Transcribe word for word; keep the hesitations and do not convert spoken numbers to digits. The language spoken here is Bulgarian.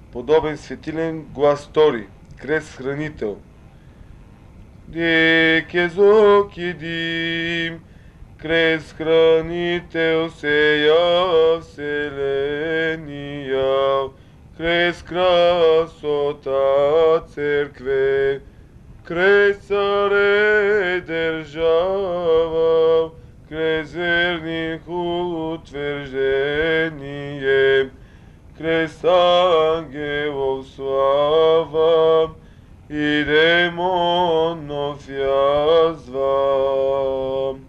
подобен светилен глас стори, крест хранител. Дикезок и дим, крест хранител сея вселения, крест красота церкве, крест царе держава, крест верних утверждение, крест ангелов слава и демонов язва.